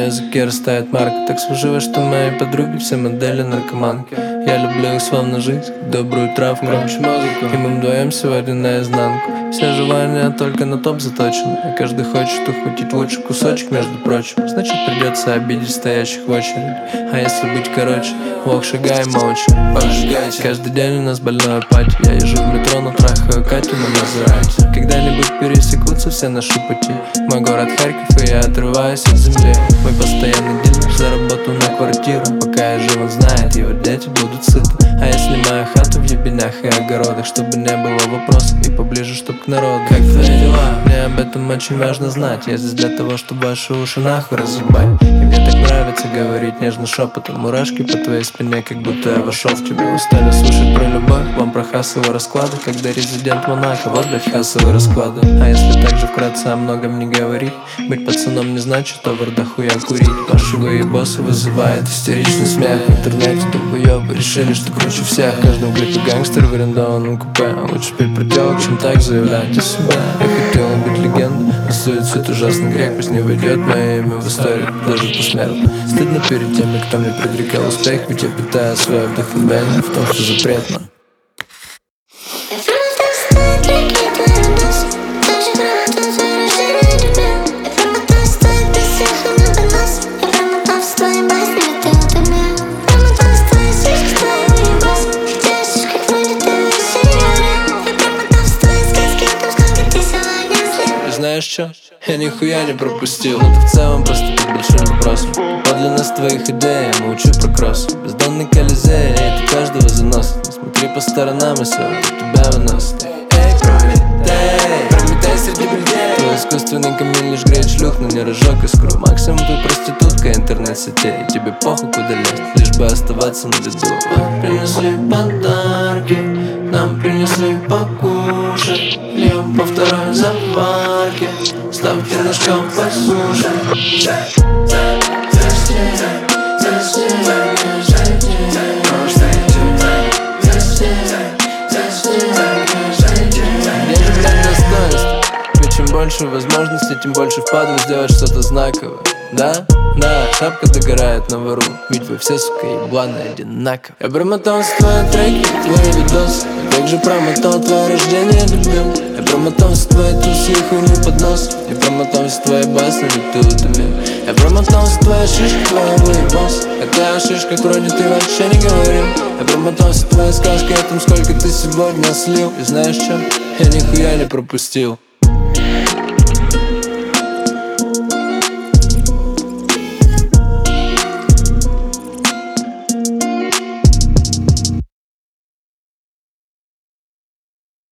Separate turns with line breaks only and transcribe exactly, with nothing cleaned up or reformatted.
языке растает марка. Так сложилось, что мои подруги все модели наркоманки. Я люблю их словно жизнь, как добрую травку. Громче музыку, и мы вдвоем сегодня наизнанку. Все желания только на топ заточены, а каждый хочет ухватить лучший кусочек, между прочим. Значит, придется обидеть стоящих в очереди. А если быть короче, ох, шагай молча. Пожигайте. Каждый день у нас больной пати. Я езжу в метро, но трахаю Катю на Мазерати. Когда-нибудь пересекутся все наши пути. Мой город Харьков, и я отрываюсь от земли. Мой постоянный дилер заработал на квартиру. Пока я жив, он знает, его дети будут сыты. А я снимаю хату в ебенях и огородах, чтобы не было вопросов и поближе, чтоб к народу. Как твои дела? Мне об этом очень важно знать. Я здесь для того, чтобы ваши уши нахуй разъебать. И мне так нравится говорить нежно шепотом. Мурашки по твоей спине, как будто я вошел в тебя. Устали слушать про любовь, вам про хасовые расклады. Когда резидент Монако, вот блядь хасовые расклады. А если так же вкратце о многом не говорить, быть пацаном не значит овер дохуя курить. Пашевые боссы вызывает истеричный смех. В интернете долбоёбы решили, что круче всех. В каждом клипе гангстер в арендованном купе. Лучше петь про телок, чем так заявлять о себе. Я хотела быть легендой, но суицид ужасный грех. Пусть не войдет мое имя в историю, даже посмертно. Стыдно перед теми, кто мне предрекал успех. Ведь я питаю свое вдохновение в том, что запретно. Знаешь чё? Я нихуя не пропустил. Но ты в целом просто под большим вопросом. Подлинность твоих идей я молчу про кросс. Бездонный колизей, и ты каждого заносит. Не смотри по сторонам, и все от тебя выносит. Эй, Прометей, Прометей среди людей. Твой искусственный камень лишь греет шлюх, но не разжег искру. Максимум ты проститутка интернет-сетей. Тебе похуй куда лезть, лишь бы оставаться на виду. Принесли подарки, нам принесли покушать. Льем по второй заварке, став пирожком послушай. Чем больше возможностей, тем больше впадло сделать что-то знаковое. Да, да, шапка догорает на вору, ведь вы все, сука, ебланы одинаковые. Я промотал с твои треки, твои видосы. Я также промотал твое рождение, любил. Я промотал с твои тусы и хуйню под нос. Я промотал с твои басни, ведь ты утомил. Я промотал с твои шишки, твои выебос. Хотя о шишках вроде ты вообще не говорил. Я промотал с твои сказки о том, сколько ты сегодня слил. И знаешь что? Я нихуя не пропустил.